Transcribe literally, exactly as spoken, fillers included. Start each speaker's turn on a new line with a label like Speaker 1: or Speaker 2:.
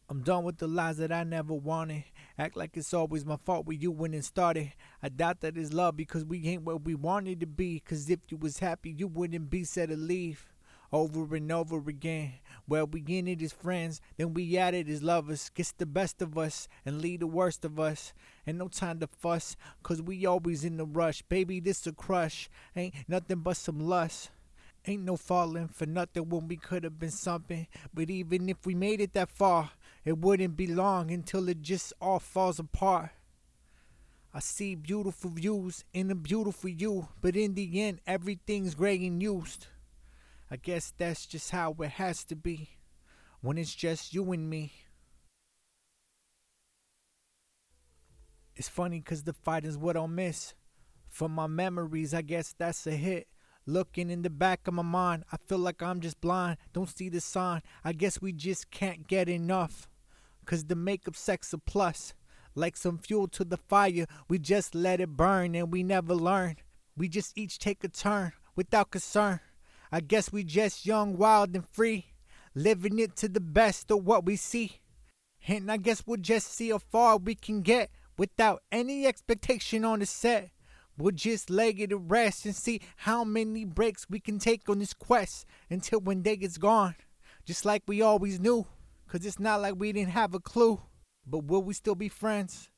Speaker 1: I'm done with the lies that I never wanted. Act like it's always my fault when you went and started. I doubt that it's love because we ain't where we wanted to be. Cause if you was happy, you wouldn't be said to leave. Over and over again. Well, we in it as friends, then we at it as lovers. Gets the best of us and leave the worst of us. Ain't no time to fuss, cause we always in the rush. Baby, this a crush. Ain't nothing but some lust. Ain't no falling for nothing when we could have been something. But even if we made it that far, it wouldn't be long until it just all falls apart. I see beautiful views in a beautiful you, but in the end, everything's gray and used. I guess that's just how it has to be when it's just you and me. It's funny cause the fight is what I'll miss. From my memories, I guess that's a hit. Looking in the back of my mind, I feel like I'm just blind. Don't see the sign, I guess we just can't get enough. Cause the makeup sex a plus. Like some fuel to the fire, we just let it burn and we never learn. We just each take a turn without concern. I guess we just young, wild and free. Living it to the best of what we see. And I guess we'll just see how far we can get without any expectation on the set. We'll just lay it to rest and see how many breaks we can take on this quest until one day it's gone. Just like we always knew, cause it's not like we didn't have a clue. But will we still be friends?